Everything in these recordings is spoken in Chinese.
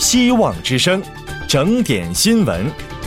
希望之声，整点新闻。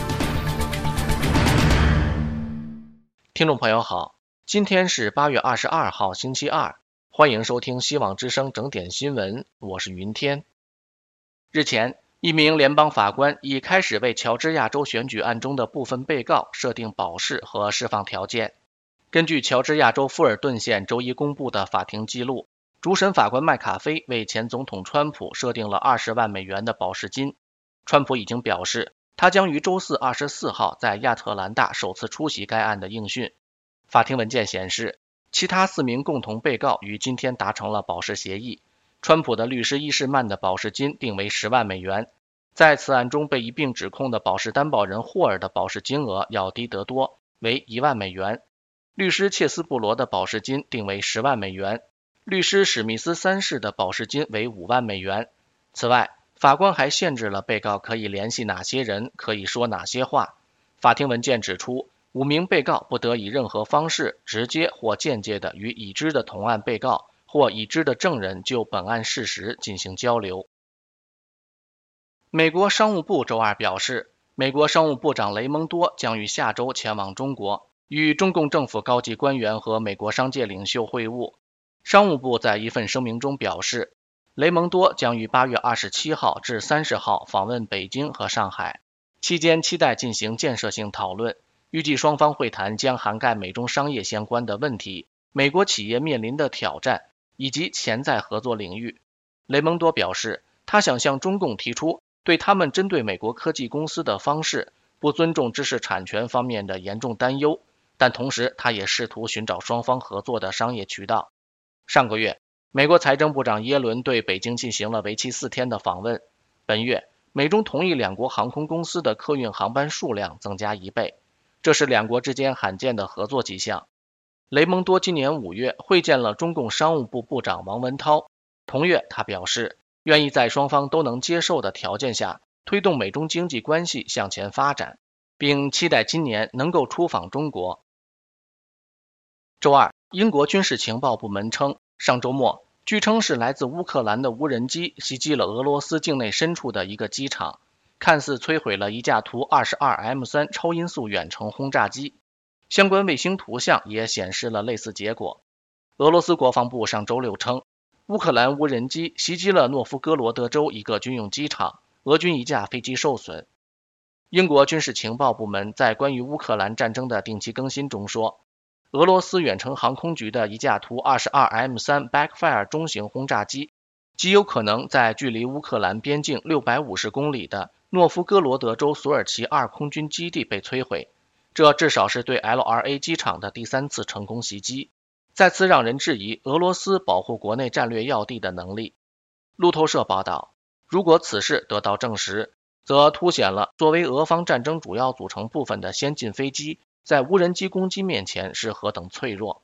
听众朋友好，今天是8月22号星期二，欢迎收听希望之声整点新闻，我是云天。日前，一名联邦法官已开始为乔治亚州选举案中的部分被告设定保释和释放条件。根据乔治亚州富尔顿县周一公布的法庭记录，主审法官麦卡菲为前总统川普设定了20万美元的保释金。川普已经表示，他将于周四24号在亚特兰大首次出席该案的应讯。法庭文件显示，其他4名共同被告于今天达成了保释协议。川普的律师伊士曼的保释金定为10万美元，在此案中被一并指控的保释担保人霍尔的保释金额要低得多，为1万美元。律师切斯布罗的保释金定为10万美元，律师史密斯3世的保释金为5万美元。此外，法官还限制了被告可以联系哪些人，可以说哪些话。法庭文件指出，5名被告不得以任何方式直接或间接地与已知的同案被告或已知的证人就本案事实进行交流。美国商务部周二表示，美国商务部长雷蒙多将于下周前往中国，与中共政府高级官员和美国商界领袖会晤。商务部在一份声明中表示，雷蒙多将于8月27号至30号访问北京和上海，期间期待进行建设性讨论，预计双方会谈将涵盖美中商业相关的问题、美国企业面临的挑战以及潜在合作领域。雷蒙多表示，他想向中共提出对他们针对美国科技公司的方式不尊重知识产权方面的严重担忧，但同时他也试图寻找双方合作的商业渠道。上个月，美国财政部长耶伦对北京进行了为期4天的访问。本月，美中同意两国航空公司的客运航班数量增加1倍，这是两国之间罕见的合作迹象。雷蒙多今年5月会见了中共商务部部长王文涛，同月他表示，愿意在双方都能接受的条件下推动美中经济关系向前发展，并期待今年能够出访中国。周二，英国军事情报部门称，上周末，据称是来自乌克兰的无人机袭击了俄罗斯境内深处的一个机场，看似摧毁了一架图 22M3 超音速远程轰炸机。相关卫星图像也显示了类似结果。俄罗斯国防部上周六称，乌克兰无人机袭击了诺夫哥罗德州一个军用机场，俄军一架飞机受损。英国军事情报部门在关于乌克兰战争的定期更新中说，俄罗斯远程航空局的一架图 22M3 Backfire 中型轰炸机极有可能在距离乌克兰边境650公里的诺夫哥罗德州索尔奇2空军基地被摧毁，这至少是对 LRA 机场的第3次成功袭击，再次让人质疑俄罗斯保护国内战略要地的能力。路透社报道，如果此事得到证实，则凸显了作为俄方战争主要组成部分的先进飞机在无人机攻击面前是何等脆弱。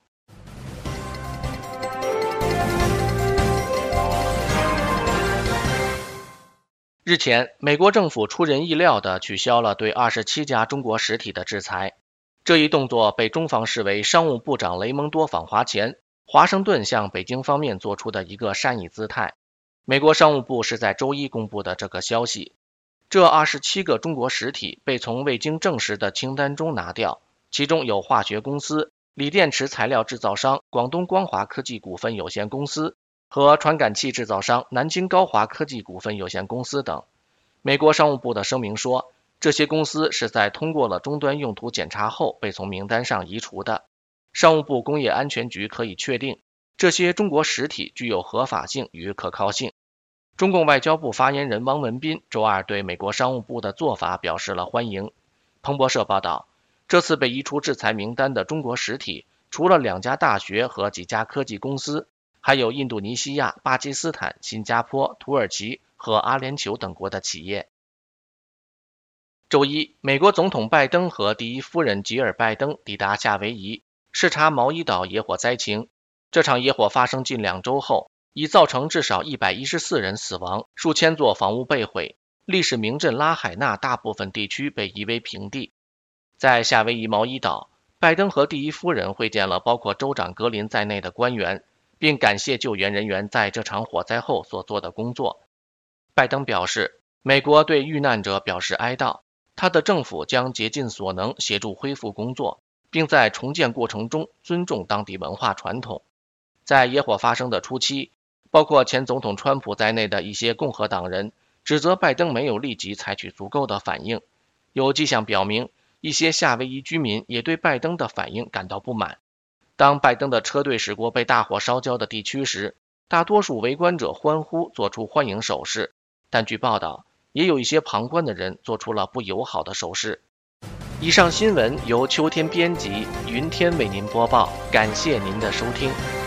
日前，美国政府出人意料地取消了对27家中国实体的制裁。这一动作被中方视为商务部长雷蒙多访华前，华盛顿向北京方面做出的一个善意姿态。美国商务部是在周一公布的这个消息。这27个中国实体被从未经证实的清单中拿掉，其中有化学公司、锂电池材料制造商广东光华科技股份有限公司和传感器制造商南京高华科技股份有限公司等。美国商务部的声明说，这些公司是在通过了终端用途检查后被从名单上移除的。商务部工业安全局可以确定，这些中国实体具有合法性与可靠性。中共外交部发言人汪文斌周二对美国商务部的做法表示了欢迎。彭博社报道，这次被移除制裁名单的中国实体，除了2家大学和几家科技公司，还有印度尼西亚、巴基斯坦、新加坡、土耳其和阿联酋等国的企业。周一，美国总统拜登和第一夫人吉尔拜登抵达夏威夷，视察毛伊岛野火灾情。这场野火发生近2周后，已造成至少114人死亡，数千座房屋被毁，历史名镇拉海纳大部分地区被夷为平地。在夏威夷毛伊岛，拜登和第一夫人会见了包括州长格林在内的官员，并感谢救援人员在这场火灾后所做的工作。拜登表示， 美国对遇难者表示哀悼，他的政府将竭尽所能协助恢复工作，并在重建过程中尊重当地文化传统。在野火发生的初期，包括前总统川普在内的一些共和党人指责拜登没有立即采取足够的反应。有迹象表明，一些夏威夷居民也对拜登的反应感到不满。当拜登的车队驶过被大火烧焦的地区时，大多数围观者欢呼，做出欢迎手势，但据报道，也有一些旁观的人做出了不友好的手势。以上新闻由秋天编辑，云天为您播报，感谢您的收听。